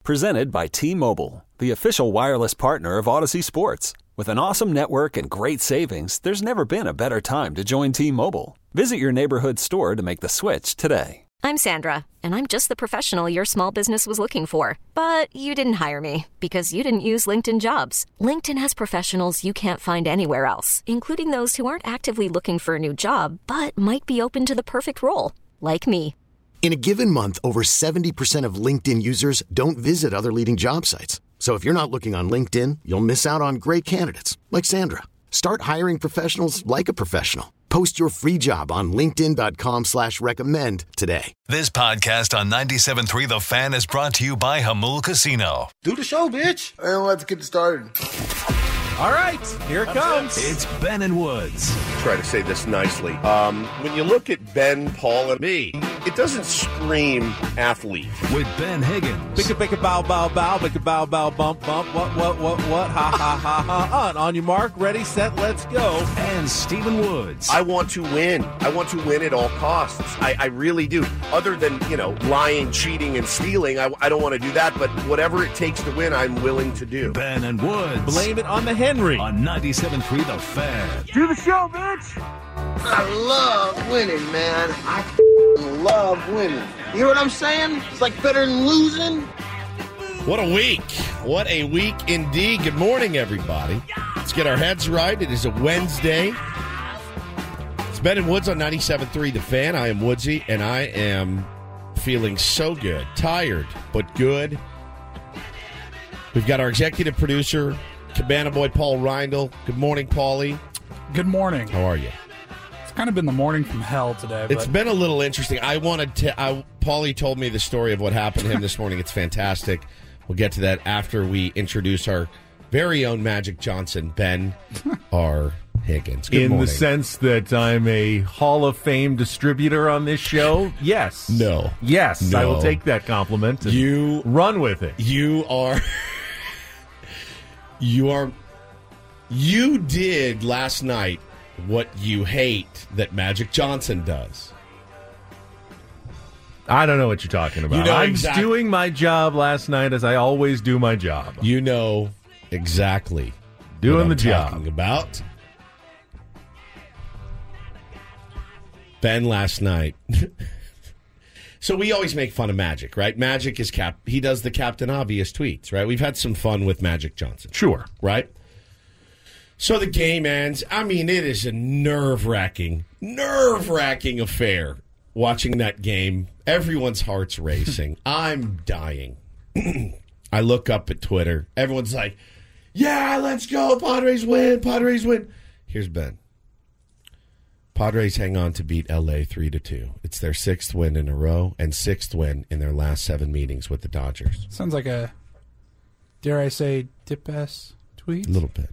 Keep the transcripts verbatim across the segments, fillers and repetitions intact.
Presented by T-Mobile, the official wireless partner of Odyssey Sports. With an awesome network and great savings, there's never been a better time to join T-Mobile. Visit your neighborhood store to make the switch today. I'm Sandra, and I'm just the professional your small business was looking for. But you didn't hire me because you didn't use LinkedIn Jobs. LinkedIn has professionals you can't find anywhere else, including those who aren't actively looking for a new job, but might be open to the perfect role, like me. In a given month, over seventy percent of LinkedIn users don't visit other leading job sites. So if you're not looking on LinkedIn, you'll miss out on great candidates like Sandra. Start hiring professionals like a professional. Post your free job on linkedin.com slash recommend today. This podcast on ninety-seven point three The Fan is brought to you by Hamul Casino. Do the show, bitch. And let's get started. All right, here it comes. It's Ben and Woods. Try to say this nicely. Um, when you look at Ben, Paul, and me, it doesn't scream athlete. With Ben Higgins. Bicka, bicka, bow, bow, bow, bicka, bow, bow, bump, bump, what, what, what, what, ha, ha, ha, ha, on. On your mark, ready, set, let's go. And Stephen Woods. I want to win. I want to win at all costs. I, I really do. Other than, you know, lying, cheating, and stealing, I, I don't want to do that, but whatever it takes to win, I'm willing to do. Ben and Woods. Blame it on the Henry. On ninety-seven point three The Fan. Do the show, bitch. I love winning, man. I f***ing love winning. You know what I'm saying? It's like better than losing. What a week. What a week indeed. Good morning, everybody. Let's get our heads right. It is a Wednesday. It's Ben and Woods on ninety-seven point three The Fan. I am Woodsy, and I am feeling so good. Tired, but good. We've got our executive producer, Cabana Boy Paul Reindl. Good morning, Paulie. Good morning. How are you? It's kind of been the morning from hell today. But... It's been a little interesting. I wanted to. I, Paulie told me the story of what happened to him this morning. It's fantastic. We'll get to that after we introduce our very own Magic Johnson, Ben R. Higgins. Good In morning. the sense that I'm a Hall of Fame distributor on this show, yes. No. Yes, No. I will take that compliment and You run with it. You are. You are. You did last night what you hate that Magic Johnson does. I don't know what you're talking about. You know I'm exactly- doing my job last night as I always do my job. You know exactly Doing what I'm the job. talking about. Ben last night. So we always make fun of Magic, right? Magic is cap. He does the Captain Obvious tweets, right? We've had some fun with Magic Johnson. Sure. Right? So the game ends. I mean, it is a nerve-wracking, nerve-wracking affair watching that game. Everyone's heart's racing. I'm dying. I look up at Twitter. Everyone's like, yeah, let's go. Padres win. Padres win. Here's Ben. Padres hang on to beat L A three to two. It's their sixth win in a row and sixth win in their last seven meetings with the Dodgers. Sounds like a, dare I say, dip-ass tweet? A little bit.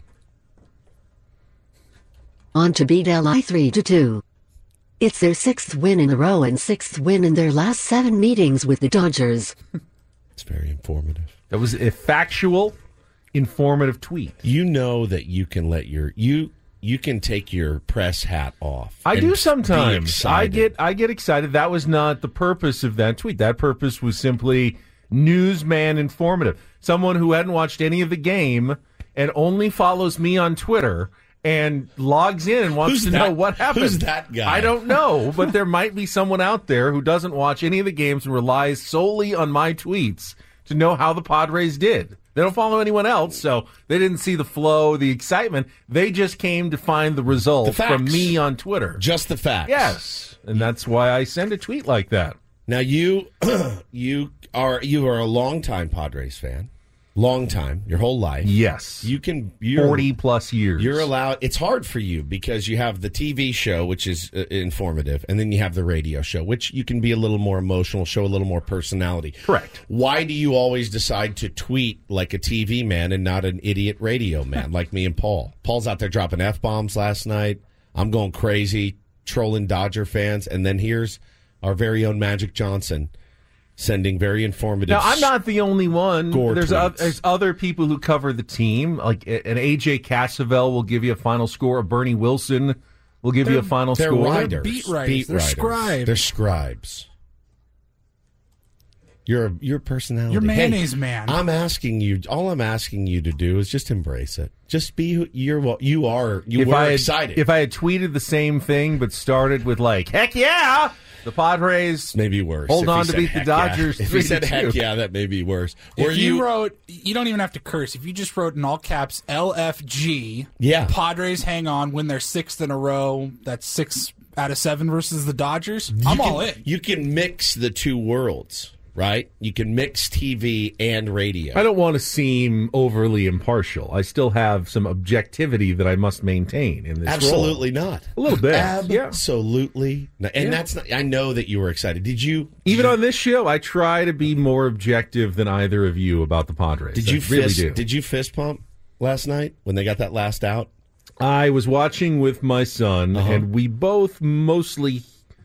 On to beat L A three to two. It's their sixth win in a row and sixth win in their last seven meetings with the Dodgers. It's very informative. That was a factual, informative tweet. You know that you can let your you you can take your press hat off. I and do be sometimes. I excited. get I get excited. That was not the purpose of that tweet. That purpose was simply newsman informative. Someone who hadn't watched any of the game and only follows me on Twitter and logs in and wants Who's to that? know what happened. Who's that guy? I don't know, but there might be someone out there who doesn't watch any of the games and relies solely on my tweets to know how the Padres did. They don't follow anyone else, so they didn't see the flow, the excitement. They just came to find the result The facts. from me on Twitter. Just the facts. Yes, and that's why I send a tweet like that. Now you you are you are a longtime Padres fan. Long time, your whole life. Yes. You can you're, forty plus years. You're allowed. It's hard for you because you have the T V show, which is uh, informative, and then you have the radio show, which you can be a little more emotional, show a little more personality. Correct. Why do you always decide to tweet like a T V man and not an idiot radio man like me and Paul? Paul's out there dropping F-bombs last night. I'm going crazy, trolling Dodger fans, and then here's our very own Magic Johnson sending very informative. Now, I'm not the only one. Score There's, tweets. o- there's other people who cover the team. Like an A J Cassavell will give you a final score. A Bernie Wilson will give you a final They're score. writers. beat writers. Beat They're writers. scribes. They're scribes. You're a, you're a personality. You're mayonnaise hey, man. I'm asking you. All I'm asking you to do is just embrace it. Just be who you're. What you are. You if were I had, excited. If I had tweeted the same thing but started with like, heck yeah, the Padres maybe worse. hold If on he to beat said the heck Dodgers. Yeah. If he said heck yeah, that may be worse. If Were you, you wrote, you don't even have to curse. If you just wrote in all caps L F G, Yeah. Padres hang on, win their sixth in a row. That's six out of seven versus the Dodgers. I'm you all can, in. You can mix the two worlds. Right? You can mix T V and radio. I don't want to seem overly impartial. I still have some objectivity that I must maintain in this Absolutely role. not. A little bit. Absolutely. Yeah. Not. And Yeah. that's not, I know that you were excited. Did you? Even did on this show, I try to be more objective than either of you about the Padres. Did I you really fist, do. Did you fist pump last night when they got that last out? I was watching with my son, Uh-huh. and we both mostly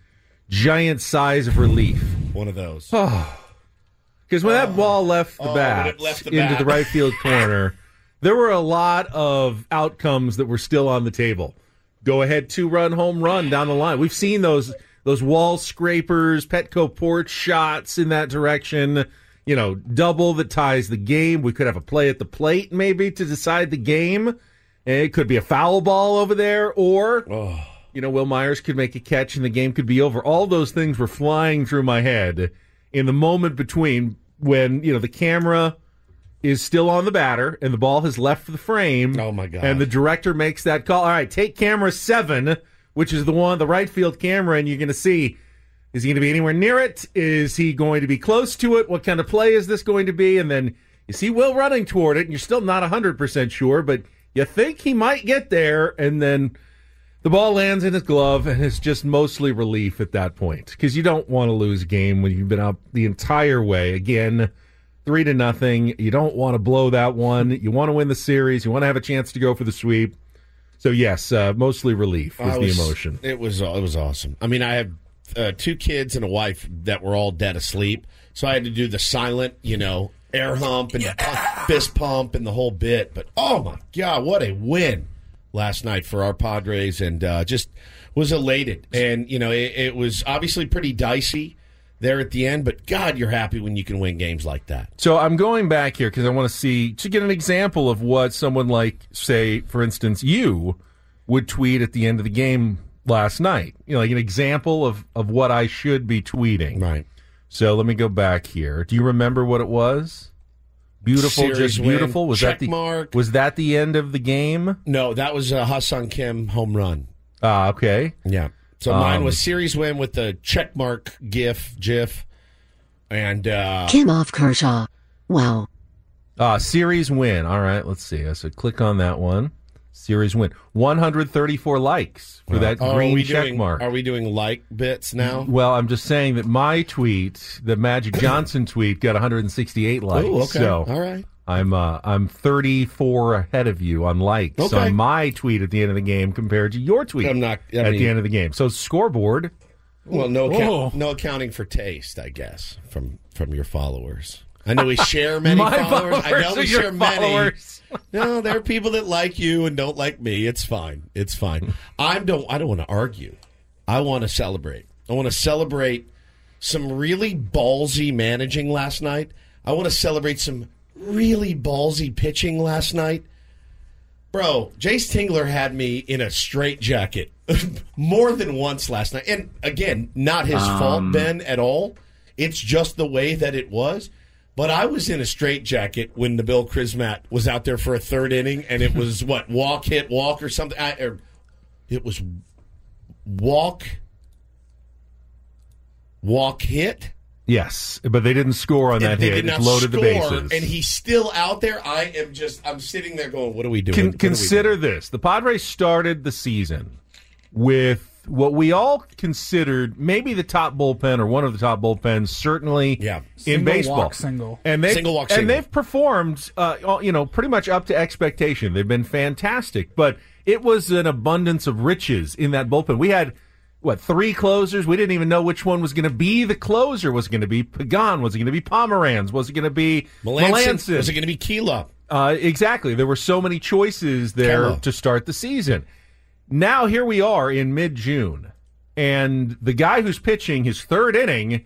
giant sighs of relief. One of those. Because when that ball left the Oh, when bat it left the into bat. the right field corner, there were a lot of outcomes that were still on the table. Go ahead, two-run home run down the line. We've seen those those wall scrapers, Petco porch shots in that direction. You know, double that ties the game. We could have a play at the plate maybe to decide the game. It could be a foul ball over there, or Oh. you know, Will Myers could make a catch and the game could be over. All those things were flying through my head in the moment between when, you know, the camera is still on the batter and the ball has left the frame. Oh, my God. And the director makes that call. All right, take camera seven, which is the one, the right field camera, and you're going to see, is he going to be anywhere near it? Is he going to be close to it? What kind of play is this going to be? And then you see Will running toward it, and you're still not one hundred percent sure, but you think he might get there, and then the ball lands in his glove, and it's just mostly relief at that point because you don't want to lose a game when you've been up the entire way. Again, three to nothing. You don't want to blow that one. You want to win the series. You want to have a chance to go for the sweep. So yes, uh, mostly relief was, I was the emotion. It was it was awesome. I mean, I have uh, two kids and a wife that were all dead asleep, so I had to do the silent, you know, air hump and yeah. fist pump and the whole bit. But oh my God, what a win last night for our Padres, and uh, just was elated. And, you know, it, it was obviously pretty dicey there at the end, but God, you're happy when you can win games like that. So I'm going back here because I want to see, to get an example of what someone like, say, for instance, you would tweet at the end of the game last night. You know, like an example of, of what I should be tweeting. Right. So let me go back here. Do you remember what it was? Beautiful, Series just win, beautiful. Was check that the mark. Was that the end of the game? No, that was a Ha-Seong Kim home run. Ah, uh, okay. Yeah. So mine Um, was series win with the check mark gif, gif, and uh, Kim off Kershaw. Wow. Uh, series win. All right, let's see. So click on that one. Series win. one hundred thirty-four likes for that oh, green are we check doing, mark. Are we doing like bits now? Well, I'm just saying that my tweet, the Magic Johnson tweet, got one hundred sixty-eight likes. Oh, okay. So all right. I'm uh, I'm thirty-four ahead of you on likes Okay. on my tweet at the end of the game compared to your tweet I'm not, I at mean, the end of the game. So scoreboard. Well, no, Whoa. account, no accounting for taste, I guess, from from your followers. I know we share many My followers. I know followers we are your share many. followers. No, there are people that like you and don't like me. It's fine. It's fine. I don't. I don't want to argue. I want to celebrate. I want to celebrate some really ballsy managing last night. I want to celebrate some really ballsy pitching last night. Bro, Jace Tingler had me in a straitjacket more than once last night. And again, not his Um, fault, Ben, at all. It's just the way that it was. But I was in a straitjacket when Nabil Krismat was out there for a third inning, and it was, what, walk, hit, walk, or something? I, or it was walk, walk, hit? Yes, but they didn't score on that they hit. did not It loaded score, the bases. and he's still out there. I am just, I'm sitting there going, what are we doing? Con- What are we consider doing? this. The Padres started the season with what we all considered maybe the top bullpen or one of the top bullpens, certainly Yeah. in Single baseball. walk, single. And they've, Single walk, and single. they've performed, uh, all- you know, pretty much up to expectation. They've been fantastic, but it was an abundance of riches in that bullpen. We had, what, three closers? We didn't even know which one was going to be the closer. Was it going to be Pagan? Was it going to be Pomeranz? Was it going to be Melanson? Melanson? Was it going to be Keela? Uh, exactly. There were so many choices there Kello. to start the season. Now here we are in mid-June, and the guy who's pitching his third inning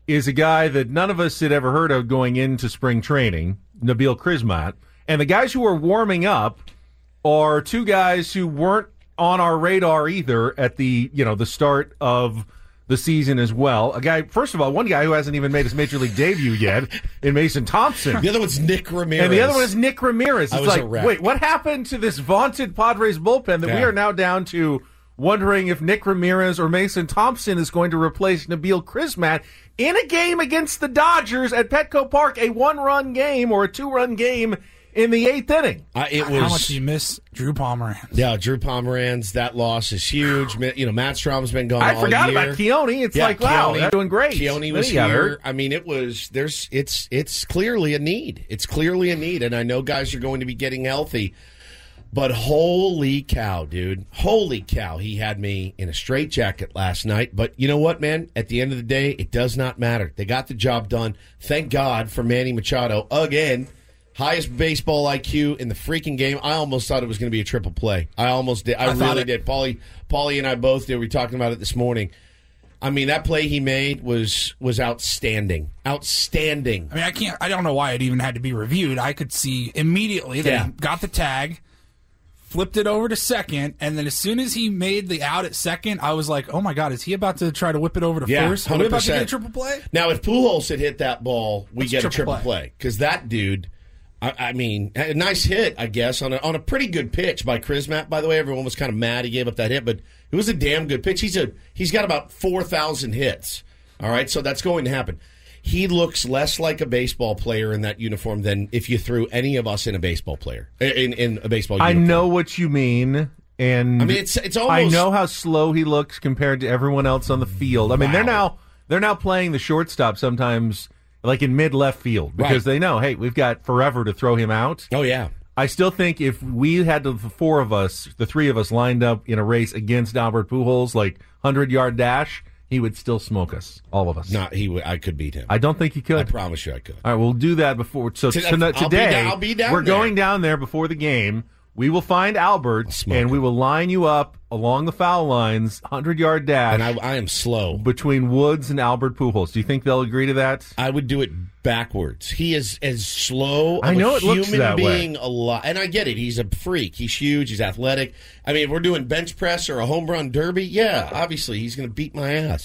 is a guy that none of us had ever heard of going into spring training, Nabil Crismat. And the guys who are warming up are two guys who weren't on our radar either at the, you know, the start of the season as well. A guy, first of all, one guy who hasn't even made his major league debut yet in Mason Thompson. The other one's Nick Ramirez. And the other one is Nick Ramirez. I It's was like, a wreck. wait, what happened to this vaunted Padres bullpen that we Yeah. are now down to wondering if Nick Ramirez or Mason Thompson is going to replace Nabil Crismat in a game against the Dodgers at Petco Park, a one-run game or a two-run game in the eighth inning. Uh, it was, How much do you miss Drew Pomeranz? Yeah, Drew Pomeranz, that loss is huge. Ma- You know, Matt Strom's been gone I all forgot year. about Keone. It's Yeah, like, wow, Keone- they're doing great. Keone Then was he got here. hurt. I mean, it was, there's, it's, it's clearly a need. It's clearly a need, and I know guys are going to be getting healthy. But holy cow, dude. Holy cow. He had me in a straitjacket last night. But you know what, man? At the end of the day, it does not matter. They got the job done. Thank God for Manny Machado again. Highest baseball I Q in the freaking game. I almost thought it was going to be a triple play. I almost did. I, I thought really it- did. Paulie, Paulie and I both did. We were talking about it this morning. I mean, that play he made was was outstanding. Outstanding. I mean, I can't. I don't know why it even had to be reviewed. I could see immediately that Yeah. he got the tag, flipped it over to second, and then as soon as he made the out at second, I was like, "Oh my God, is he about to try to whip it over to Yeah, first? Are we about to get a one hundred percent. triple play?" Now, if Pujols had hit that ball, we That's get a triple triple play. Because that dude, I, I mean, a nice hit, I guess, on a, on a pretty good pitch by Crismat, by the way. Everyone was kind of mad he gave up that hit, but it was a damn good pitch. He's a He's got about four thousand hits, all right? So that's going to happen. He looks less like a baseball player in that uniform than if you threw any of us in a baseball player, in, in a baseball I uniform. know what you mean. And I mean, it's it's almost. I know how slow he looks compared to everyone else on the field. I mean, they're Wow. now they're now playing the shortstop sometimes like in mid left field because Right. they know, hey, we've got forever to throw him out. Oh, yeah. I still think if we had the four of us, the three of us lined up in a race against Albert Pujols, like hundred-yard dash, he would still smoke us, all of us. Not, he would, I could beat him. I don't think he could. I promise you I could. All right, we'll do that before. So To- tonight- I'll be today, down- I'll be down we're there. going down there before the game. We will find Albert, Smoke and we him. will line you up along the foul lines, hundred-yard dash, And I, I am slow. between Woods and Albert Pujols. Do you think they'll agree to that? I would do it backwards. He is as slow of I know a it looks human that way. being alive. And I get it. He's a freak. He's huge. He's athletic. I mean, if we're doing bench press or a home run derby, yeah, obviously he's going to beat my ass.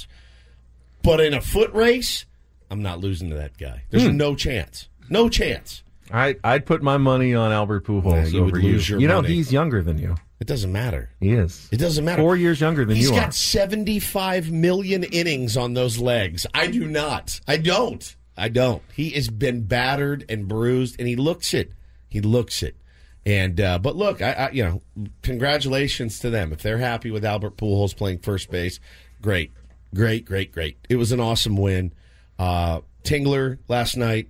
But in a foot race, I'm not losing to that guy. There's Hmm. no chance. No chance. I, I'd put my money on Albert Pujols Yeah, you over would you. lose your you know, money. he's younger than you. It doesn't matter. He is. It doesn't matter. Four years younger than He's you got are. seventy-five million innings on those legs. I do not. I don't. I don't. He has been battered and bruised, and he looks it. He looks it. And uh, but look, I, I you know, congratulations to them if they're happy with Albert Pujols playing first base. Great, great, great, great. It was an awesome win. Uh, Tingler last night.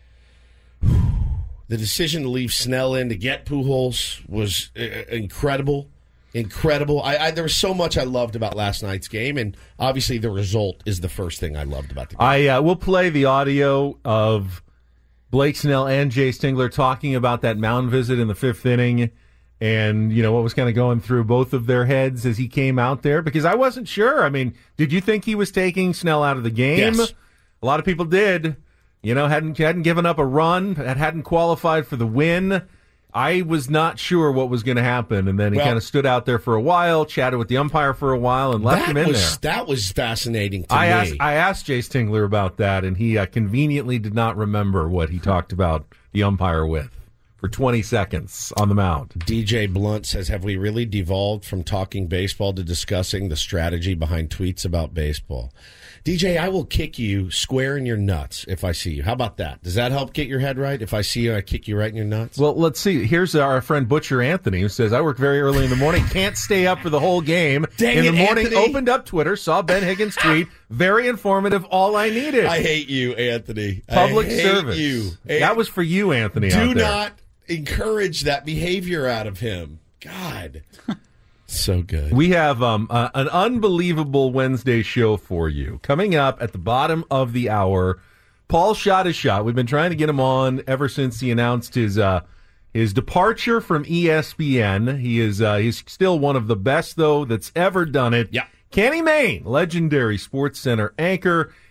The decision to leave Snell in to get Pujols was uh, incredible. Incredible. I, I there was so much I loved about last night's game, and obviously the result is the first thing I loved about the game. I uh, will play the audio of Blake Snell and Jay Stingler talking about that mound visit in the fifth inning, and you know what was kind of going through both of their heads as he came out there, because I wasn't sure. I mean, did you think he was taking Snell out of the game? Yes. A lot of people did. You know, hadn't hadn't given up a run, hadn't qualified for the win. I was not sure what was going to happen, and then he Well- kind of stood out there for a while, chatted with the umpire for a while, and left that him in was, there. That was fascinating to I me. asked I asked Jay Stingler about that, and he uh, conveniently did not remember what he talked about the umpire with for twenty seconds on the mound. D J Blunt says, have we really devolved from talking baseball to discussing the strategy behind tweets about baseball? D J, I will kick you square in your nuts if I see you. How about that? Does that help get your head right? If I see you, I kick you right in your nuts? Well, let's see. Here's our friend Butcher Anthony, who says, I work very early in the morning, can't stay up for the whole game. Dang in it, the morning, Anthony. opened up Twitter, saw Ben Higgins' tweet. Very informative, all I needed. I hate you, Anthony. Public I hate service. you. That was for you, Anthony. Do out there. not encourage that behavior out of him. God. So good. We have um, uh, an unbelievable Wednesday show for you. Coming up at the bottom of the hour, Paul Shot is Shot. We've been trying to get him on ever since he announced his uh, his departure from E S P N. He is uh, he's still one of the best, though, that's ever done it. Yeah. Kenny Mayne, legendary Sports Center anchor,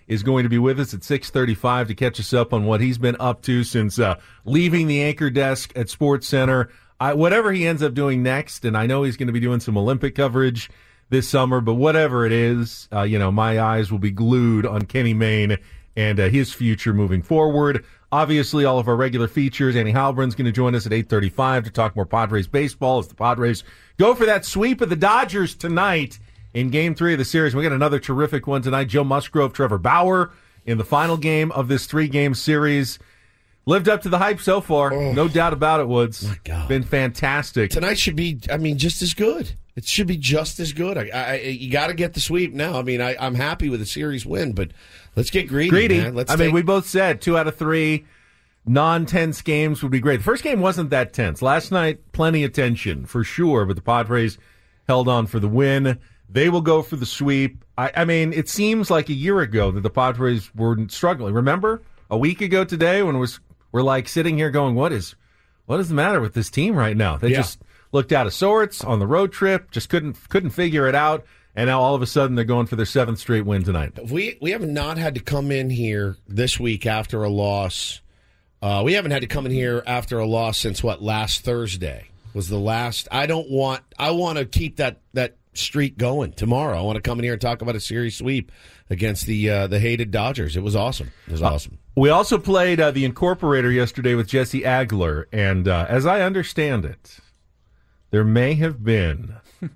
is going to be with us at six thirty-five to catch us up on what he's been up to since uh, leaving the anchor desk at SportsCenter. I, whatever he ends up doing next, and I know he's going to be doing some Olympic coverage this summer, but whatever it is, uh, you know, my eyes will be glued on Kenny Mayne and uh, his future moving forward. Obviously, all of our regular features. Annie Halbrin's going to join us at eight thirty-five to talk more Padres baseball as the Padres go for that sweep of the Dodgers tonight in Game three of the series. We got another terrific one tonight. Joe Musgrove, Trevor Bauer in the final game of this three-game series. Lived up to the hype so far. Oh, no doubt about it, Woods. My God. Been fantastic. Tonight should be, I mean, just as good. It should be just as good. I, I, you got to get the sweep now. I mean, I, I'm happy with the series win, but let's get greedy, Greedy. man. Let's I take... mean, we both said two out of three non-tense games would be great. The first game wasn't that tense. Last night, plenty of tension for sure, but the Padres held on for the win. They will go for the sweep. I, I mean, it seems like a year ago that the Padres were struggling. Remember a week ago today when it was we're like sitting here going, what is what is the matter with this team right now? They yeah. just looked out of sorts on the road trip, just couldn't couldn't figure it out, and now all of a sudden they're going for their seventh straight win tonight. We we have not had to come in here this week after a loss. Uh, we haven't had to come in here after a loss since what, last Thursday was the last. I don't want. I want to keep that that streak going tomorrow. I want to come in here and talk about a series sweep against the uh, the hated Dodgers. It was awesome. It was awesome. Uh, we also played uh, the Incorporator yesterday with Jesse Agler, and uh, as I understand it, there may have been.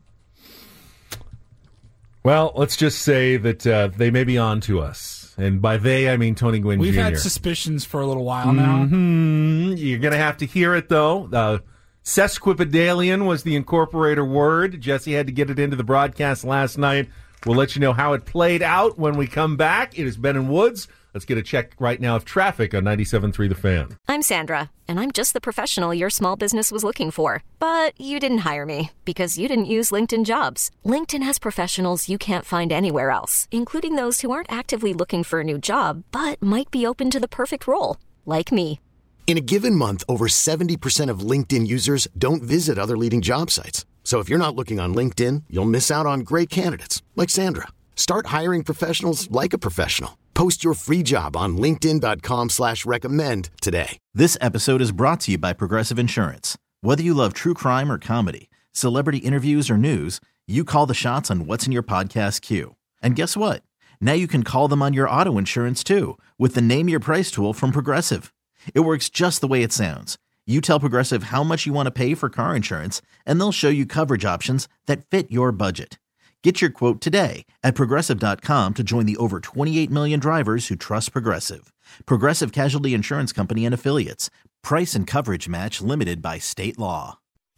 Well, let's just say that uh, they may be on to us. And by they, I mean Tony Gwynn We've Junior had suspicions for a little while now. Mm-hmm. You're going to have to hear it, though. Uh, sesquipedalian was the Incorporator word. Jesse had to get it into the broadcast last night. We'll let you know how it played out when we come back. It is Ben and Woods. Let's get a check right now of traffic on ninety-seven point three The Fan. I'm Sandra, and I'm just the professional your small business was looking for. But you didn't hire me because you didn't use LinkedIn Jobs. LinkedIn has professionals you can't find anywhere else, including those who aren't actively looking for a new job, but might be open to the perfect role, like me. In a given month, over seventy percent of LinkedIn users don't visit other leading job sites. So if you're not looking on LinkedIn, you'll miss out on great candidates like Sandra. Start hiring professionals like a professional. Post your free job on linkedin.com slash recommend today. This episode is brought to you by Progressive Insurance. Whether you love true crime or comedy, celebrity interviews or news, you call the shots on what's in your podcast queue. And guess what? Now you can call them on your auto insurance too with the Name Your Price tool from Progressive. It works just the way it sounds. You tell Progressive how much you want to pay for car insurance, and they'll show you coverage options that fit your budget. Get your quote today at Progressive dot com to join the over twenty-eight million drivers who trust Progressive. Progressive Casualty Insurance Company and Affiliates. Price and coverage match limited by state law.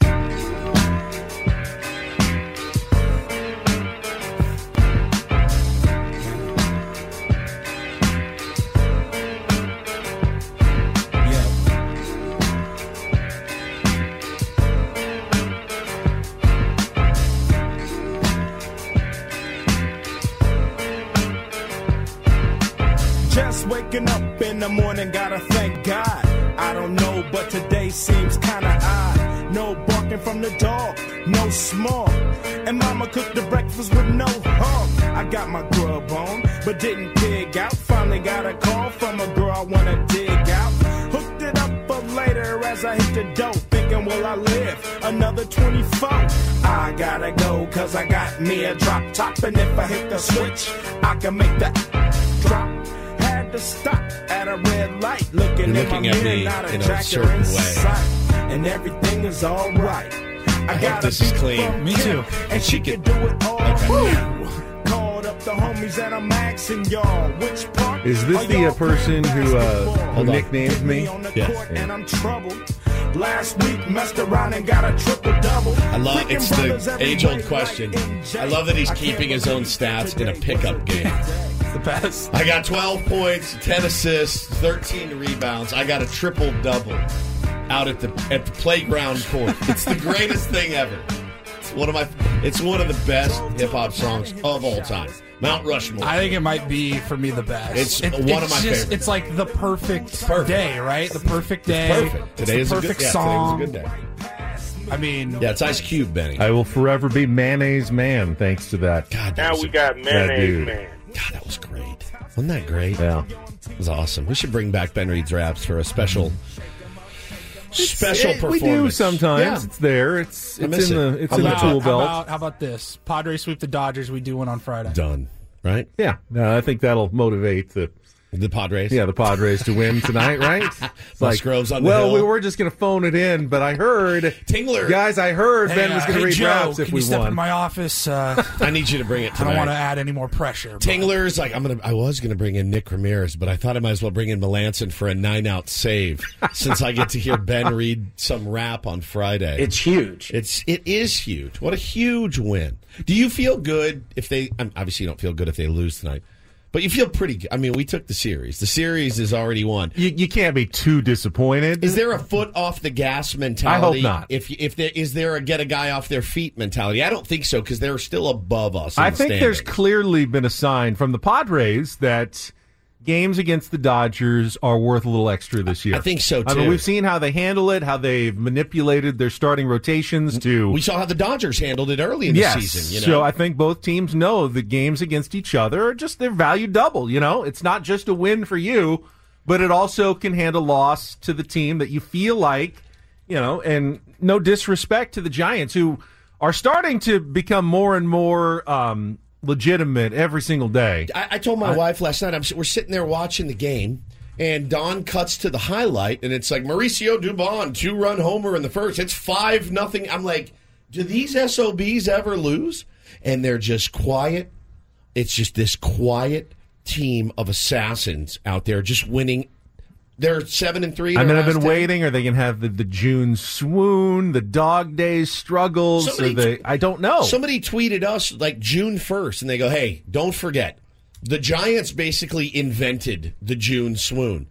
Just waking up in the morning, gotta thank God. I don't know, but today seems kinda odd. No barking from the dog, no small. And mama cooked the breakfast with no hog. I got my grub on, but didn't pig out. Finally got a call from a girl I wanna dig out. Hooked it up for later as I hit the dope. Thinking, will I live another twenty-four? I gotta go, cause I got me a drop top. And if I hit the switch, I can make that drop. To stop at a red light, looking, You're looking at, at me not a in a certain way, and everything is all right. I, I hope this is clean. Me too. And she can do it all. Okay. Called up the homies and I'm asking y'all which part. Is this the uh, person who, uh, who nicknamed me? Yes. And I'm troubled. Last week messed around and got a triple double. I love it's the age old question. I love that he's keeping his own stats in a pickup game. The best. I got twelve points, ten assists, thirteen rebounds. I got a triple double out at the at the playground court. It's the greatest thing ever. It's one of my. It's one of the best hip hop songs of all time. Mount Rushmore. I think it might be for me the best. It's it, one it's of my just, favorites. It's like the perfect, perfect day, right? The perfect day. It's perfect. Today it's is the a perfect good. Yeah, song. today was a good day. I mean, yeah, it's Ice Cube, Benny. I will forever be Mayonnaise Man thanks to that. God, now that we a, got Mayonnaise dude. Man. God, that was great. Wasn't that great? Yeah. It was awesome. We should bring back Ben Reed's Raps for a special special It- performance. We do sometimes. Yeah. It's there. It's I it's miss in it. the it's How in the about, tool how belt. about, how about this? Padres sweep the Dodgers. We do one on Friday. Done. Right? Yeah, no, I think that'll motivate the The Padres? yeah the Padres to win tonight, right? It's Musgrove's on the well, hill. we were just going to phone it in, but I heard Tingler. guys. I heard Hey, Ben was uh, going to hey, read Joe, raps if can we you step won. in my office? Uh, I need you to bring it I tonight. don't want to add any more pressure. but- Tingler's like, I'm gonna. I was gonna bring in Nick Ramirez, but I thought I might as well bring in Melanson for a nine-out save since I get to hear Ben read some rap on Friday. It's huge. It's it is huge. What a huge win. Do you feel good if they? um, Obviously, you don't feel good if they lose tonight, but you feel pretty good. I mean, we took the series. The series is already won. You, you can't be too disappointed. Is there a foot off the gas mentality? I hope not. If if there is there a get a guy off their feet mentality? I don't think so because they're still above us. in I the think there's standings. clearly been a sign from the Padres that games against the Dodgers are worth a little extra this year. I think so, I mean, too. we've seen how they handle it, how they've manipulated their starting rotations to. We saw how the Dodgers handled it early in the yes, season. You know? so I think both teams know the games against each other are just their value double. You know, it's not just a win for you, but it also can hand a loss to the team that you feel like, you know, and no disrespect to the Giants who are starting to become more and more um, legitimate every single day. I, I told my I, wife last night, I'm, we're sitting there watching the game, and Don cuts to the highlight, and it's like Mauricio Dubon, two-run homer in the first. It's five nothing. I'm like, do these S O Bs ever lose? And they're just quiet. It's just this quiet team of assassins out there just winning. They're seven and three. I mean, I've been ten. waiting. Are they going to have the, the June swoon, the dog days struggles? Somebody, Are they, I don't know. Somebody tweeted us like June first, and they go, hey, don't forget, the Giants basically invented the June swoon.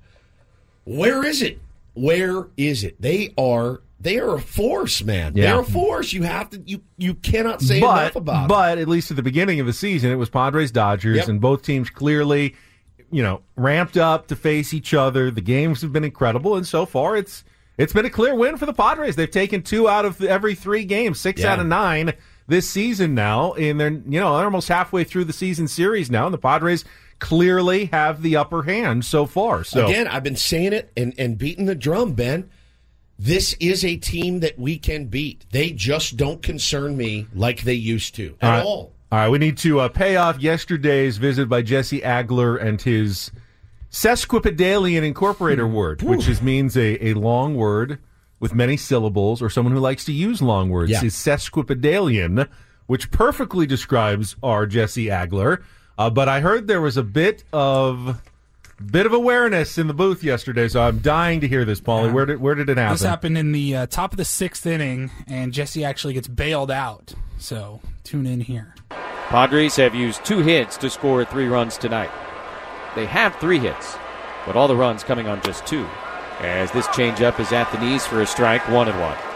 Where is it? Where is it? They are they are a force, man. Yeah. They're a force. You have to you you cannot say but, enough about But at least at the beginning of the season, it was Padres Dodgers, Yep. and both teams clearly, you know, ramped up to face each other. The games have been incredible, and so far it's it's been a clear win for the Padres. They've taken two out of every three games, six Yeah. out of nine this season now, and they're you know they're almost halfway through the season series now, and the Padres clearly have the upper hand so far. So Again, I've been saying it and, and beating the drum, Ben. This is a team that we can beat. They just don't concern me like they used to at all right. all. All right, we need to uh, pay off yesterday's visit by Jesse Agler and his sesquipedalian incorporator word, which is, means a, a long word with many syllables, or someone who likes to use long words, Yeah. is sesquipedalian, which perfectly describes our Jesse Agler. Uh, but I heard there was a bit of bit of awareness in the booth yesterday, so I'm dying to hear this, Paulie. Where did where did it happen? This happened in the uh, top of the sixth inning, and Jesse actually gets bailed out. So tune in here. Padres have used two hits to score three runs tonight. They have three hits, but all the runs coming on just two, as this changeup is at the knees for a strike, one and one.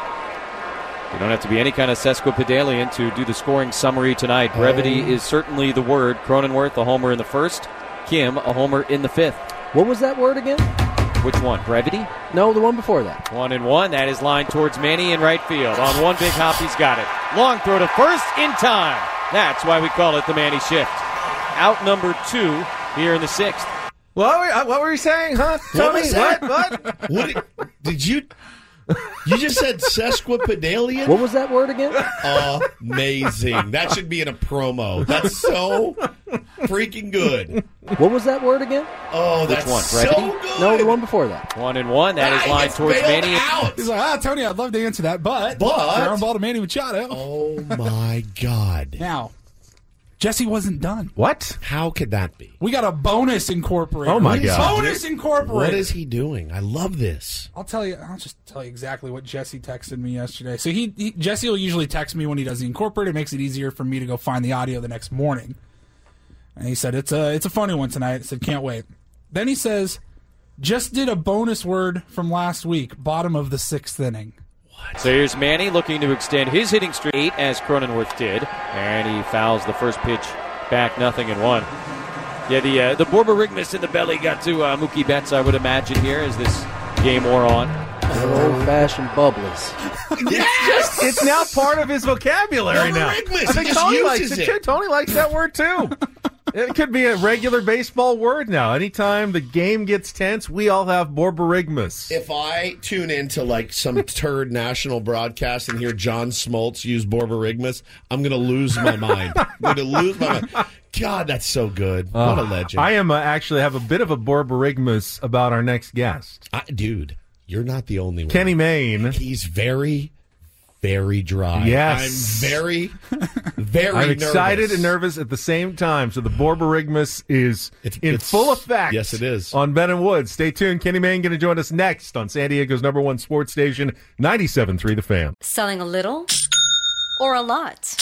You don't have to be any kind of sesquipedalian to do the scoring summary tonight. Brevity Oh. is certainly the word. Cronenworth, a homer in the first. Kim, a homer in the fifth. What was that word again? Which one? Brevity? No, the one before that. One and one. That is lined towards Manny in right field. On one big hop, he's got it. Long throw to first in time. That's why we call it the Manny shift. Out number two here in the sixth. What were, what were you saying, huh, Tony? What was that? What? What? What did, did you? You just said sesquipedalian? What was that word again? Amazing. That should be in a promo. That's so freaking good. What was that word again? Oh, Which that's one? so Brevity? good. No, the one before that. One and one. That is Ah, he lined gets towards bailed Manny. out. He's like, ah, Tony, I'd love to answer that, but, But- ground ball to Manny Machado. Oh, my God. Now, Jesse wasn't done. What? How could that be? We got a bonus incorporated. Oh, my What is- God. Bonus incorporated. What is he doing? I love this. I'll tell you. I'll just tell you exactly what Jesse texted me yesterday. So he, he Jesse will usually text me when he does the incorporated. It makes it easier for me to go find the audio the next morning. And he said it's a it's a funny one tonight. I said can't wait. Then he says, just did a bonus word from last week, bottom of the sixth inning. So here's Manny looking to extend his hitting streak as Cronenworth did, and he fouls the first pitch back, nothing and one. Yeah, the uh, the Borborygmus in the belly got to uh, Mookie Betts, I would imagine, here as this game wore on. Old-fashioned bubbles. Yes! It's now part of his vocabulary now. Borborygmus. I think He just Tony uses likes it, it. too. Tony likes that word too. It could be a regular baseball word now. Anytime the game gets tense, we all have borborygmus. If I tune into like some turd national broadcast and hear John Smoltz use borborygmus, I'm going to lose my mind. I'm going to lose my mind. God, that's so good. What a Uh, legend. I am uh, actually have a bit of a borborygmus about our next guest. I, dude, you're not the only one. Kenny Mayne. He's very, very dry. Yes. I'm very, very I'm excited nervous. and nervous at the same time. So the borborygmus is It's- in it's- full effect. yes, it is. On Ben and Woods. Stay tuned. Kenny Mayne going to join us next on San Diego's number one sports station, ninety-seven point three The Fan. Selling a little or a lot?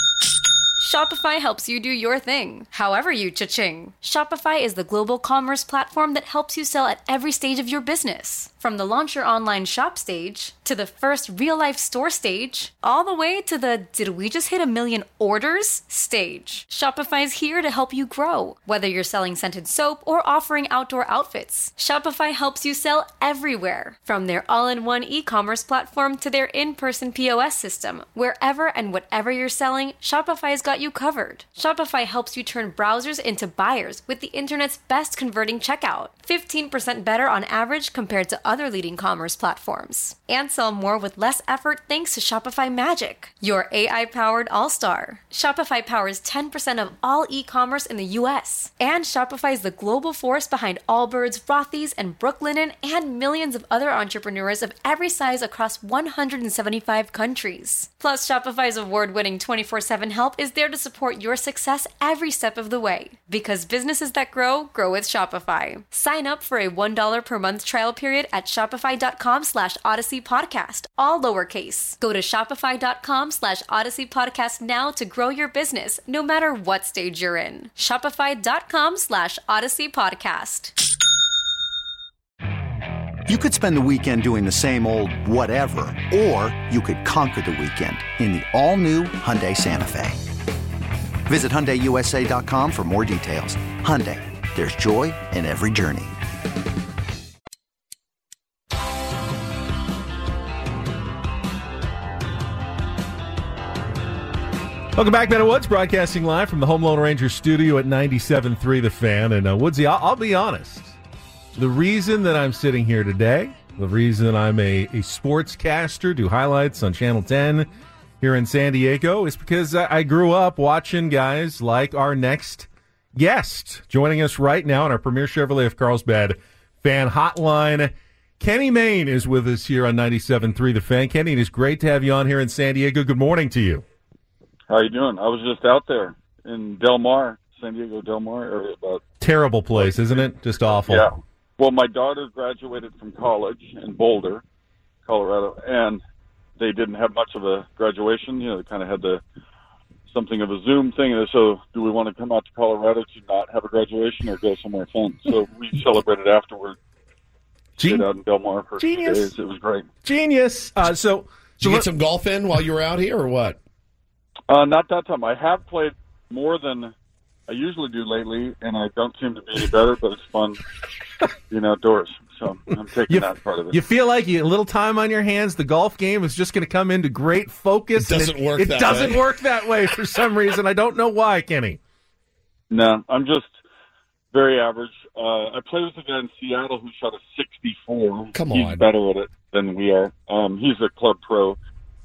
Shopify helps you do your thing, however you cha-ching. Shopify is the global commerce platform that helps you sell at every stage of your business. From the launch your online shop stage, to the first real-life store stage, all the way to the did we just hit a million orders stage. Shopify's here to help you grow. Whether you're selling scented soap or offering outdoor outfits, Shopify helps you sell everywhere. From their all-in-one e-commerce platform to their in-person P O S system, wherever and whatever you're selling, Shopify's got you covered. Shopify helps you turn browsers into buyers with the internet's best converting checkout. fifteen percent better on average compared to other leading commerce platforms. And sell more with less effort thanks to Shopify Magic, your A I-powered all-star. Shopify powers ten percent of all e-commerce in the U S. And Shopify is the global force behind Allbirds, Rothy's, and Brooklinen, and millions of other entrepreneurs of every size across one hundred seventy-five countries. Plus, Shopify's award-winning twenty-four seven help is there to support your success every step of the way. Because businesses that grow, grow with Shopify. Sign up for a one dollar per month trial period at shopify.com slash Odyssey Podcast, all lowercase. Go to shopify.com slash Odyssey Podcast now to grow your business, no matter what stage you're in. Shopify.com slash Odyssey Podcast. You could spend the weekend doing the same old whatever, or you could conquer the weekend in the all-new Hyundai Santa Fe. Visit Hyundai U S A dot com for more details. Hyundai, there's joy in every journey. Welcome back, Ben and Woods, broadcasting live from the Home Loan Ranger studio at ninety-seven point three The Fan. And uh, Woodsy, I'll, I'll be honest. The reason that I'm sitting here today, the reason I'm a, a sportscaster, do highlights on Channel ten here in San Diego, is because I, I grew up watching guys like our next guest. Joining us right now on our Premier Chevrolet of Carlsbad fan hotline, Kenny Mayne is with us here on ninety-seven point three The Fan. Kenny, it is great to have you on here in San Diego. Good morning to you. How you doing? I was just out there in Del Mar, San Diego Del Mar area. About Terrible place, isn't it? Just awful. Yeah. Well, my daughter graduated from college in Boulder, Colorado, and they didn't have much of a graduation. You know, they kind of had the something of a Zoom thing. And so, do we want to come out to Colorado to not have a graduation or go somewhere fun? So we celebrated afterward. Gen- Stayed out in Del Mar for Genius. two days. It was great. Genius. Uh, so, Did you get some golf in while you were out here, or what? Uh, not that time. I have played more than I usually do lately, and I don't seem to be any better, but it's fun being outdoors. So I'm taking You, that part of it. you feel like you a little time on your hands, the golf game is just going to come into great focus. It doesn't and work It that doesn't way. work that way for some reason. I don't know why, Kenny. No, I'm just very average. Uh, I played with a guy in Seattle who shot a sixty-four. Come He's on. better at it than we are. Um, he's a club pro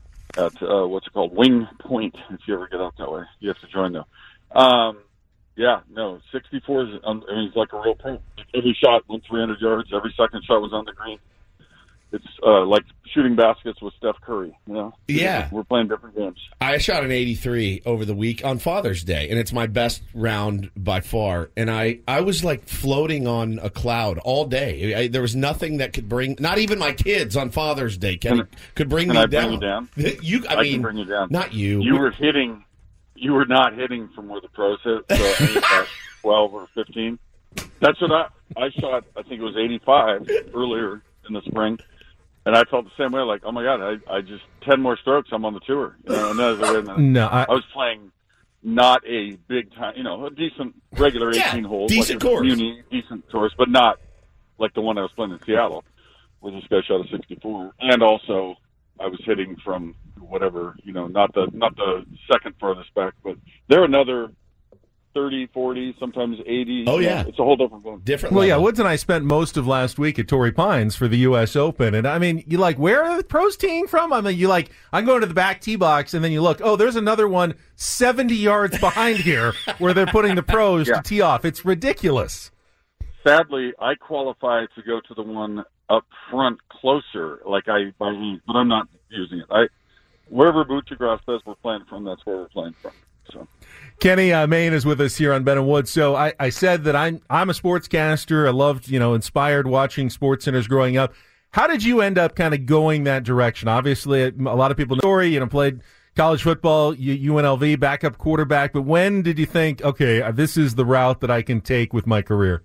at uh, what's it called, Wing Point. If you ever get out that way, you have to join though. Um, yeah, no, sixty-four is. Um, I mean, he's like a real pro. Every shot went three hundred yards. Every second shot was on the green. It's uh, like shooting baskets with Steph Curry. You know? Yeah. We're playing different games. I shot an eighty-three over the week on Father's Day, and it's my best round by far. And I, I was like floating on a cloud all day. I, there was nothing that could bring, not even my kids on Father's Day can, could bring Can me I down. bring you down? You, I, I mean, can bring you down. not you. You were hitting. You were not hitting from where the pros hit. So I think about twelve or fifteen. That's what I I shot. I think it was eighty-five earlier in the spring, and I felt the same way. Like, oh my god, I I just ten more strokes, I'm on the tour. You know, and then I was like, wait a minute. No, I- I was playing not a big time. You know, a decent regular Yeah, eighteen holes, decent like a course. muni, decent course, but not like the one I was playing in Seattle, where this guy shot a sixty-four, and also I was hitting from whatever, you know, not the not the second farthest back, but they're another thirty, forty, sometimes eighty. Oh, yeah. It's a whole different game. Different Well, level. yeah, Woods and I spent most of last week at Torrey Pines for the U S Open. And, I mean, you like, where are the pros teeing from? I mean, you like, I'm going to the back tee box, and then you look, oh, there's another one seventy yards behind here where they're putting the pros Yeah. to tee off. It's ridiculous. Sadly, I qualify to go to the one up front closer, like I, by heat, but I'm not using it. I Wherever Butchergrass says we're playing from, that's where we're playing from. So. Kenny uh, Mayne is with us here on Ben and Woods. So I, I said that I'm I'm a sportscaster. I loved, you know, inspired watching Sports Centers growing up. How did you end up kind of going that direction? Obviously, a lot of people know the story. You know, played college football, U N L V, backup quarterback. But when did you think, okay, this is the route that I can take with my career?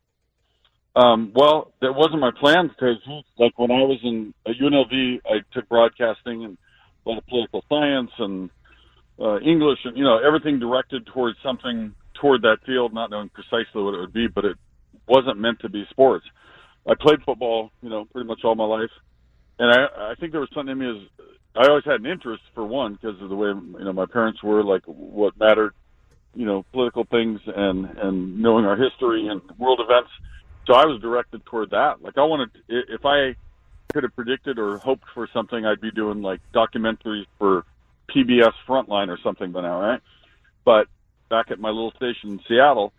Um, well, that wasn't my plan because, like, when I was in U N L V, I took broadcasting and a lot of political science and uh, English and, you know, everything directed towards something toward that field, not knowing precisely what it would be, but it wasn't meant to be sports. I played football, you know, pretty much all my life. And I, I think there was something in me as I always had an interest, for one, because of the way, you know, my parents were, like, what mattered, you know, political things and, and knowing our history and world events. So I was directed toward that. Like, I wanted, if I could have predicted or hoped for something, I'd be doing, like, documentaries for P B S Frontline or something by now, right? But back at my little station in Seattle,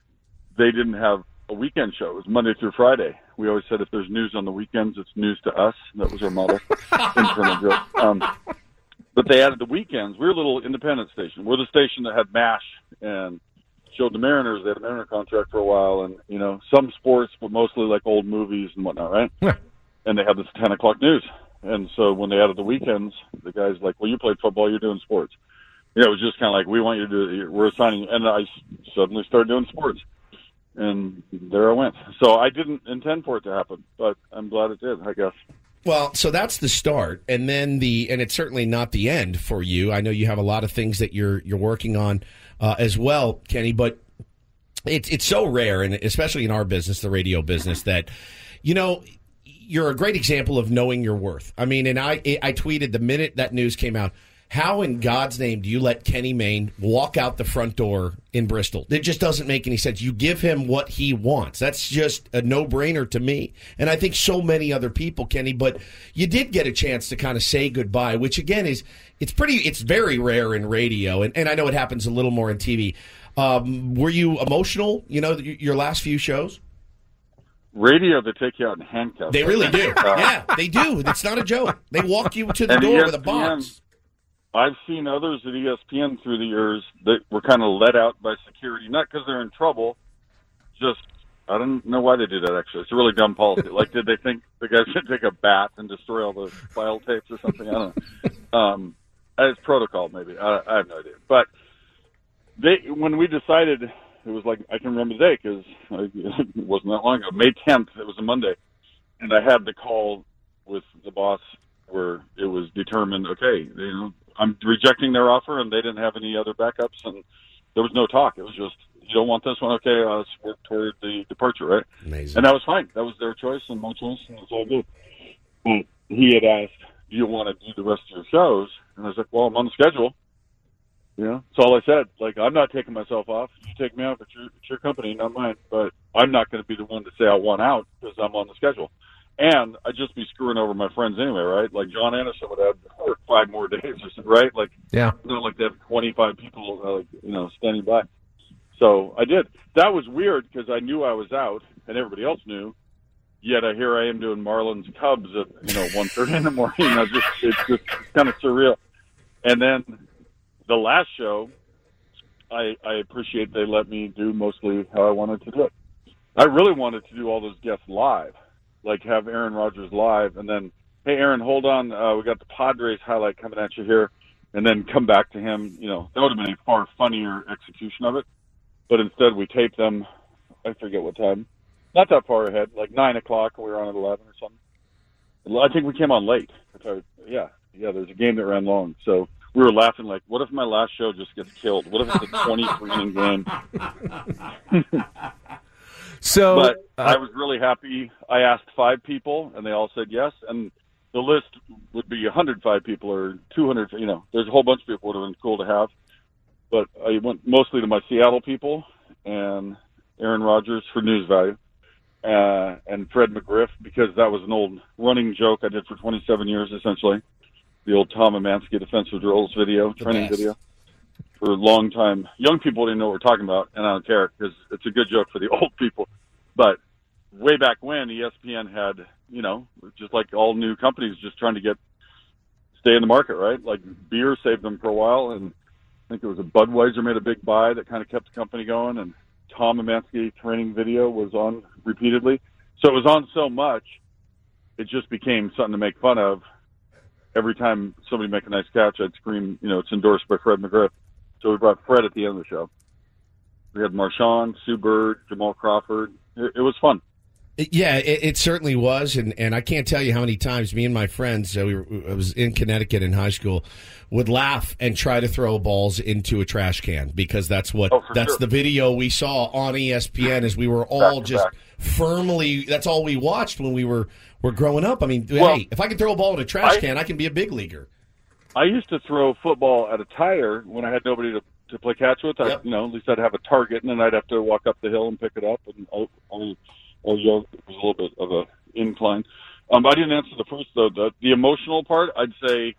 they didn't have a weekend show. It was Monday through Friday. We always said if there's news on the weekends, it's news to us. That was our motto. Internal joke. Um, but they added the weekends. We're a little independent station. We're the station that had MASH and showed the Mariners. They had a Mariner contract for a while, and, you know, some sports, but mostly like old movies and whatnot, right? Yeah. And they had this ten o'clock news. And so when they added the weekends, the guy's like, well, you played football, you're doing sports. You know, it was just kind of like, we want you to do, we're assigning, and I suddenly started doing sports. And there I went. So I didn't intend for it to happen, but I'm glad it did, I guess. Well, so that's the start, and then the, and it's certainly not the end for you. I know you have a lot of things that you're you're working on uh, as well, Kenny. But it's it's so rare, and especially in our business, the radio business, that, you know, you're a great example of knowing your worth. I mean, and I I tweeted the minute that news came out, how in God's name do you let Kenny Mayne walk out the front door in Bristol? It just doesn't make any sense. You give him what he wants. That's just a no-brainer to me. And I think so many other people, Kenny, but you did get a chance to kind of say goodbye, which again is, it's pretty, it's very rare in radio. And, and I know it happens a little more in T V. Um, were you emotional, you know, your last few shows? Radio, they take you out in handcuffs. They really do. Uh, yeah, they do. It's not a joke. They walk you to the And door E S with a P N, box. I've seen others at E S P N through the years that were kind of let out by security, not because they're in trouble, just, I don't know why they do that, actually. It's a really dumb policy. Like, did they think the guys should take a bat and destroy all the file tapes or something? I don't know. Um, it's protocol, maybe. I, I have no idea. But they, when we decided, it was like, I can remember the day because it wasn't that long ago, May tenth, it was a Monday, and I had the call with the boss where it was determined, okay, you know, I'm rejecting their offer, and they didn't have any other backups, and there was no talk. It was just, you don't want this one? Okay, uh, let's work toward the departure, right? Amazing. And that was fine. That was their choice and my choice, and it was all good. But he had asked, do you want to do the rest of your shows? And I was like, well, I'm on the schedule. You know, that's all I said. Like, I'm not taking myself off. You take me off, it's your, it's your company, not mine. But I'm not going to be the one to say I want out because I'm on the schedule. And I'd just be screwing over my friends anyway, right? Like John Anderson would have five more days or something, right? Like, yeah, not like they have twenty-five people, uh, like, you know, standing by. So I did. That was weird because I knew I was out, and everybody else knew. Yet I here I am doing Marlins Cubs at, you know, one thirty in the morning. I just, it's just kind of surreal. And then the last show, I, I appreciate they let me do mostly how I wanted to do it. I really wanted to do all those guests live. Like have Aaron Rodgers live, and then, hey, Aaron, hold on, uh, we got the Padres highlight coming at you here, and then come back to him. You know, that would have been a far funnier execution of it. But instead, we taped them, I forget what time, not that far ahead, like nine o'clock, and we were on at eleven or something. I think we came on late. I, yeah, yeah, there's a game that ran long. So we were laughing like, what if my last show just gets killed? What if it's a twenty-three inning game? So, but uh, I was really happy. I asked five people, and they all said yes. And the list would be one hundred five people or two hundred. You know, there's a whole bunch of people would have been cool to have. but I went mostly to my Seattle people and Aaron Rodgers for news value, uh, and Fred McGriff because that was an old running joke I did for twenty-seven years, essentially. The old Tom Amansky defensive drills video, The training best. video. For a long time, young people didn't know what we're talking about, and I don't care because it's a good joke for the old people. But way back when, E S P N had, you know, just like all new companies, just trying to get stay in the market, right? Like beer saved them for a while, and I think it was a Budweiser made a big buy that kind of kept the company going, and Tom Amansky training video was on repeatedly. So it was on so much, it just became something to make fun of. Every time somebody make a nice catch, I'd scream, you know, it's endorsed by Fred McGriff. So we brought Fred at the end of the show. We had Marshawn, Sue Bird, Jamal Crawford. It, it was fun. Yeah, it, it certainly was, and, and I can't tell you how many times me and my friends, uh, we were, I was in Connecticut in high school, would laugh and try to throw balls into a trash can because that's what Oh, for that's sure. the video we saw on E S P N. As we were all Back to just back. firmly, that's all we watched when we were were growing up. I mean, Well, hey, if I can throw a ball in a trash I- can, I can be a big leaguer. I used to throw football at a tire when I had nobody to, to play catch with. I, Yep. You know, at least I'd have a target, and then I'd have to walk up the hill and pick it up. And I, I, I yelled, it was a little bit of a incline. Um, I didn't answer the first though. The, the emotional part, I'd say,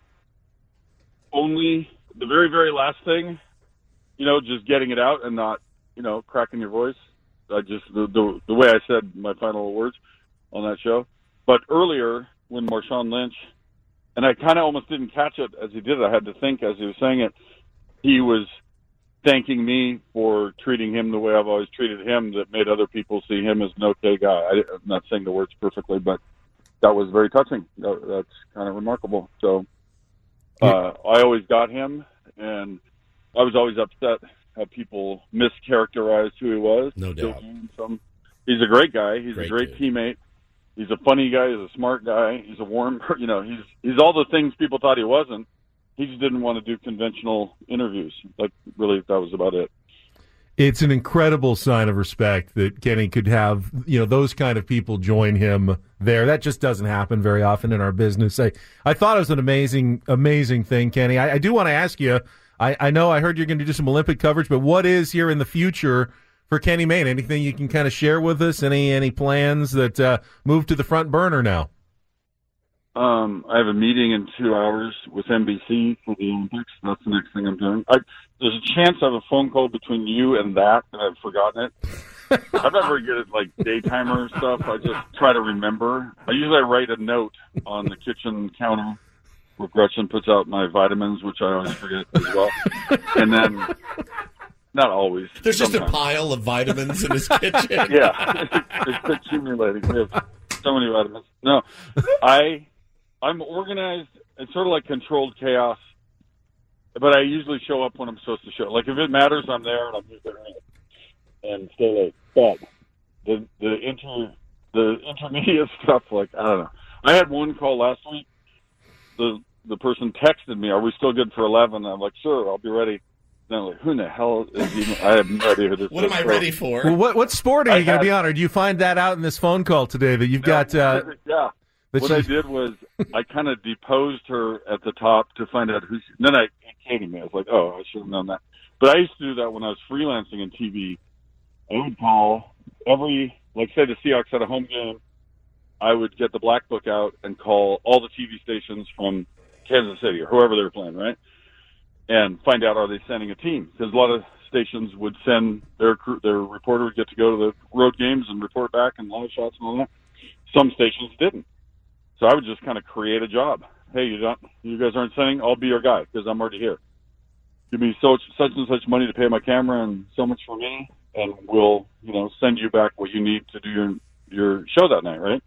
only the very, very last thing. You know, just getting it out and not, you know, cracking your voice. I just the the, the way I said my final words on that show. But earlier, when Marshawn Lynch. And I kind of almost didn't catch it as he did it. I had to think as he was saying it. He was thanking me for treating him the way I've always treated him that made other people see him as an okay guy. I, I'm not saying the words perfectly, but that was very touching. That, that's kind of remarkable. So uh, I always got him, and I was always upset how people mischaracterized who he was. No Still doubt. doing Some, he's a great guy. He's Great a great dude. teammate. He's a funny guy. He's a smart guy. He's a warm, you know, he's he's all the things people thought he wasn't. He just didn't want to do conventional interviews. Like, really, that was about it. It's an incredible sign of respect that Kenny could have, you know, those kind of people join him there. That just doesn't happen very often in our business. I, I thought it was an amazing, amazing thing, Kenny. I, I do want to ask you, I, I know I heard you're going to do some Olympic coverage, but what is here in the future for Kenny Mayne? Anything you can kind of share with us? Any any plans that uh, move to the front burner now? Um, I have a meeting in two hours with N B C for the Olympics. That's the next thing I'm doing. I, there's a chance I have a phone call between you and that, and I've forgotten it. I'm not very good at, like, daytimer stuff. I just try to remember. I usually write a note on the kitchen counter where Gretchen puts out my vitamins, which I always forget as well. And then... Not always. There's just a sometimes. pile of vitamins in his kitchen. Yeah, it's accumulating. We have so many vitamins. No, I, I'm organized. It's sort of like controlled chaos, but I usually show up when I'm supposed to show. Like if it matters, I'm there and I'm usually there and stay late. But the the inter the intermediate stuff, like I don't know. I had one call last week. The the person texted me, "Are we still good for eleven?" I'm like, "Sure, I'll be ready." And I'm like, who in the hell is he? I have no idea who this What is. am I So- ready for? Well, what what sport are I you going had- to be on, or do you find that out in this phone call today that you've got? Uh, yeah. that What I you- did was I kind of deposed her at the top to find out who she. Then I hated me. I was like, oh, I should have known that. But I used to do that when I was freelancing in T V. I would call every, like, say the Seahawks had a home game. I would get the black book out and call all the T V stations from Kansas City or whoever they were playing, right? And find out, are they sending a team? Because a lot of stations would send their crew, their reporter would get to go to the road games and report back and live shots and all that. Some stations didn't. So I would just kind of create a job. Hey, you don't, you guys aren't sending? I'll be your guy because I'm already here. Give me so such and such money to pay my camera and so much for me, and we'll, you know, send you back what you need to do your your show that night, right?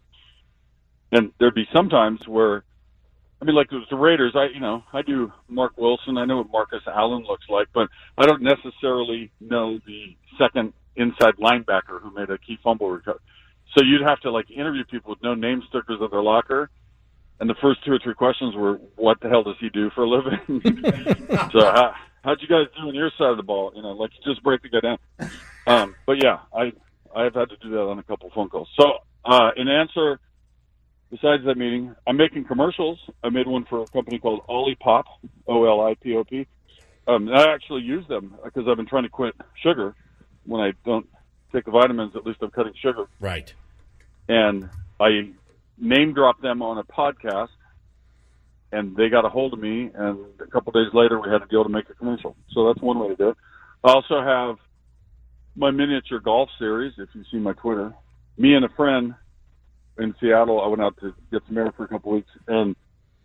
And there'd be some times where, I mean, like it was the Raiders. I, you know, I do Mark Wilson. I know what Marcus Allen looks like, but I don't necessarily know the second inside linebacker who made a key fumble recovery. So you'd have to like interview people with no name stickers at their locker. And the first two or three questions were, "What the hell does he do for a living?" So how, how'd you guys do on your side of the ball? You know, like just break the guy down. Um, but yeah, I I've had to do that on a couple phone calls. So uh, in answer. Besides that meeting, I'm making commercials. I made one for a company called Olipop, O L I P O P. Um, I actually use them because I've been trying to quit sugar. When I don't take the vitamins, at least I'm cutting sugar. Right. And I name dropped them on a podcast, and they got a hold of me, and a couple days later we had a deal to make a commercial. So that's one way to do it. I also have my miniature golf series, if you see my Twitter. Me and a friend in Seattle, I went out to get some air for a couple weeks, and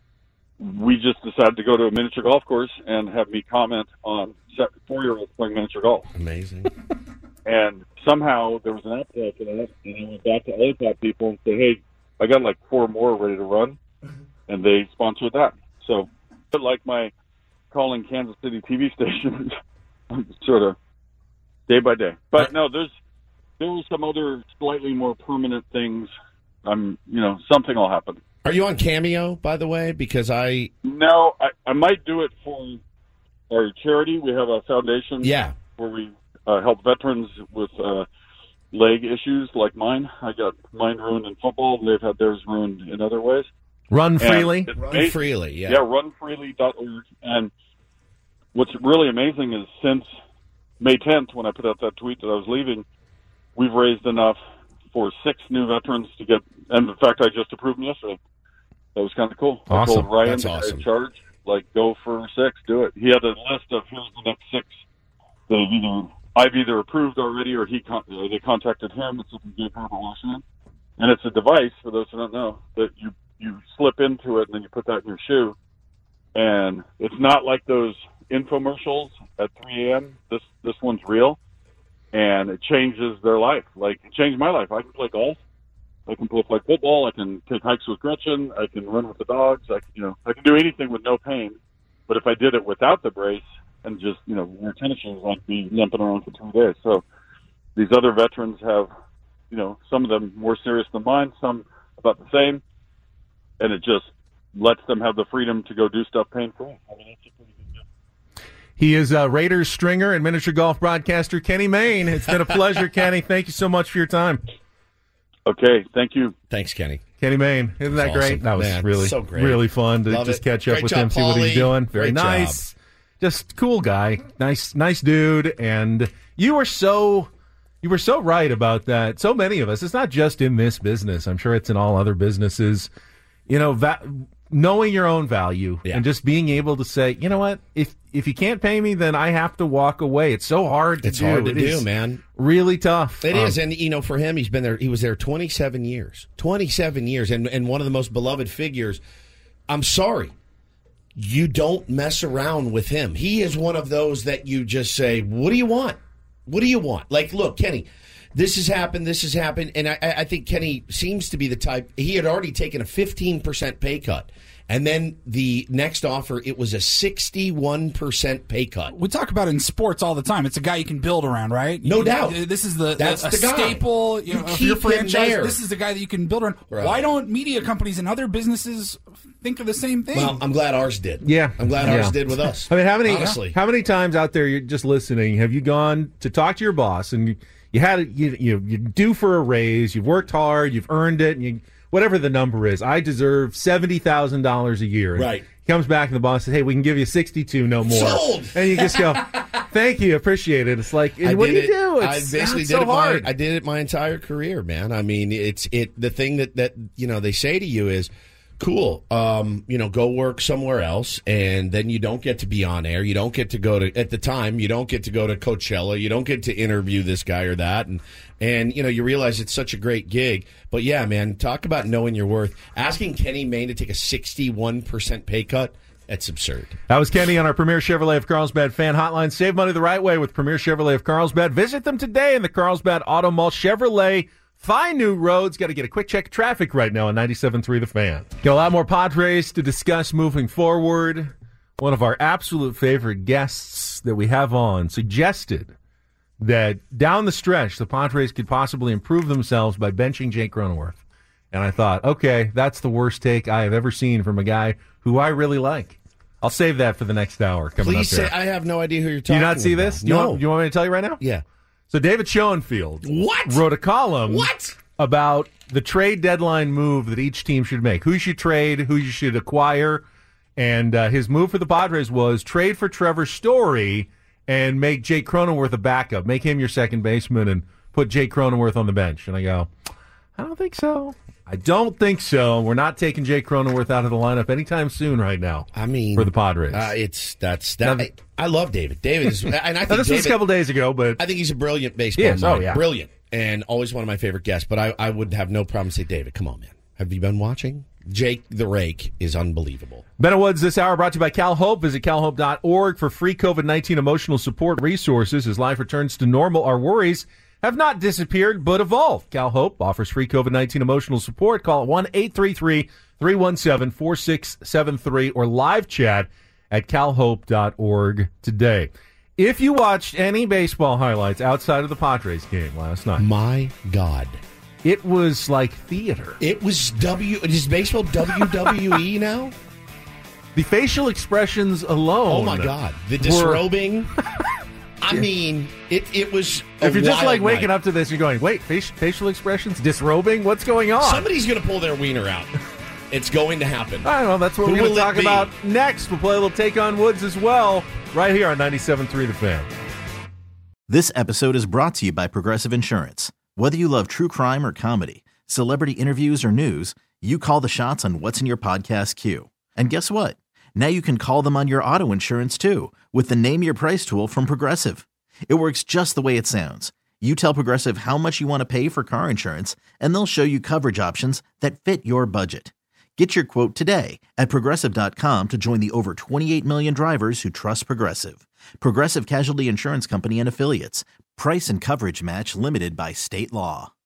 we just decided to go to a miniature golf course and have me comment on four-year-olds playing miniature golf. Amazing. And somehow there was an appetite for that, and I went back to L A P A P people and said, hey, I got like four more ready to run, and they sponsored that. So, but like my calling Kansas City T V stations, sort of day by day. But no, there's there were some other slightly more permanent things. I'm, you know, something will happen. Are you on Cameo, by the way? Because I no, I, I might do it for our charity. We have a foundation, yeah, where we uh, help veterans with uh, leg issues like mine. I got mine ruined in football. They've had theirs ruined in other ways. Run freely. Run amazing. freely, yeah. Yeah, run freely dot org. And what's really amazing is since May tenth, when I put out that tweet that I was leaving, we've raised enough for six new veterans to get, and in fact, I just approved them yesterday. That was kind of cool. Awesome. I told Ryan, That's the guy awesome. in charge, like, go for six, do it. He had a list of here's the next six that I've either, I've either approved already or he con- or they contacted him. It's in Gay Harbor, Washington. And it's a device, for those who don't know, that you, you slip into it and then you put that in your shoe. And it's not like those infomercials at three a.m. This this one's real, and it changes their life. Like, it changed my life. I can play golf. I can play, play football. I can take hikes with Gretchen. I can run with the dogs. I can, you know, I can do anything with no pain. But if I did it without the brace and just, you know, wear tennis shoes, I'd be limping around for two days. So these other veterans have, you know, some of them more serious than mine, some about the same, and it just lets them have the freedom to go do stuff pain-free. I mean, it's a pretty good deal. He is a Raiders stringer and miniature golf broadcaster, Kenny Mayne. It's been a pleasure, Kenny. Thank you so much for your time. Okay, thank you. Thanks, Kenny. Kenny Mayne. Isn't that That's great? awesome. That was Man, really, so great. really fun to Love just it. catch up Great with job, him, see what he's Paulie. doing. Very Great nice. Just cool guy. Nice, nice dude. And you were so, you were so right about that. So many of us, it's not just in this business. I'm sure it's in all other businesses. You know, va- knowing your own value Yeah. and just being able to say, you know what, if if you can't pay me, then I have to walk away. It's so hard to It's do. hard to It do, is man. Really tough. It Um, is, and you know, for him, he's been there. He was there twenty-seven years, twenty-seven years, and and one of the most beloved figures. I'm sorry, you don't mess around with him. He is one of those that you just say, "What do you want? What do you want?" Like, look, Kenny, this has happened. This has happened, and I, I think Kenny seems to be the type. He had already taken a fifteen percent pay cut. And then the next offer, it was a sixty-one percent pay cut. We talk about it in sports all the time. It's a guy you can build around, right? No You- doubt. This is the, That's the, a the guy. staple you You know, of keep your him franchise. there. This is the guy that you can build around. Right. Why don't media companies and other businesses think of the same thing? Well, I'm glad ours did. Yeah, I'm glad yeah. ours did with us. I mean, how many honestly? how many times out there you're just listening have you gone to talk to your boss and you, you had it, you you you due for a raise, you've worked hard, you've earned it, and you whatever the number is, I deserve seventy thousand dollars a year. And Right. he comes back and the boss says, "Hey, we can give you sixty-two, no more." Sold. And you just go, "Thank you, appreciate it." It's like, I what did do you it- do? I It's, basically it's did so it my, hard. I did it my entire career, man. I mean, it's it. The thing that that you know they say to you is, cool. Um, you know, go work somewhere else, and then you don't get to be on air. You don't get to go to at the time. You don't get to go to Coachella. You don't get to interview this guy or that, and and you know you realize it's such a great gig. But yeah, man, talk about knowing your worth. Asking Kenny Mayne to take a sixty-one percent pay cut. That's absurd. That was Kenny on our Premier Chevrolet of Carlsbad fan hotline. Save money the right way with Premier Chevrolet of Carlsbad. Visit them today in the Carlsbad Auto Mall. Chevrolet, find new roads. Got to get a quick check of traffic right now on ninety-seven point three The Fan. Got a lot more Padres to discuss moving forward. One of our absolute favorite guests that we have on suggested that down the stretch, the Padres could possibly improve themselves by benching Jake Cronenworth. And I thought, okay, that's the worst take I have ever seen from a guy who I really like. I'll save that for the next hour coming Please up say here. I have no idea who you're Do talking you not see about. this? Do you, No. want, do you want me to tell you right now? Yeah. So David Schoenfield What? wrote a column What? about the trade deadline move that each team should make. Who you should trade, who you should acquire. And uh, his move for the Padres was trade for Trevor Story and make Jake Cronenworth a backup. Make him your second baseman and put Jake Cronenworth on the bench. And I go, I don't think so. I don't think so. We're not taking Jake Cronenworth out of the lineup anytime soon right now. I mean, for the Padres. Uh, it's that's that. Now, I, I love David. David is, and I think this David, was a couple days ago, but I think he's a brilliant baseball yes, mind. Oh, yeah. Brilliant. And always one of my favorite guests. But I, I would have no problem saying, David, come on, man. Have you been watching? Jake the Rake is unbelievable. Ben and Woods this hour brought to you by Cal Hope. Visit cal hope dot org for free COVID nineteen emotional support resources. As life returns to normal, our worries have not disappeared but evolved. Cal Hope offers free COVID nineteen emotional support. Call it one eight three three, three one seven, four six seven three or live chat at cal hope dot org today. If you watched any baseball highlights outside of the Padres game last night, my God. It was like theater. It was W. Is baseball W W E now? The facial expressions alone. Oh, my God. The disrobing. I mean, it, it was a If you're just like waking night. up to this, you're going, wait, facial, facial expressions? Disrobing? What's going on? Somebody's going to pull their wiener out. It's going to happen. I don't know. That's what Who we're going will to it talk be? about next. We'll play a little Take on Woods as well, right here on ninety-seven point three The Fan. This episode is brought to you by Progressive Insurance. Whether you love true crime or comedy, celebrity interviews or news, you call the shots on what's in your podcast queue. And guess what? Now you can call them on your auto insurance too with the Name Your Price tool from Progressive. It works just the way it sounds. You tell Progressive how much you want to pay for car insurance, and they'll show you coverage options that fit your budget. Get your quote today at progressive dot com to join the over twenty-eight million drivers who trust Progressive. Progressive Casualty Insurance Company and Affiliates. Price and coverage match limited by state law.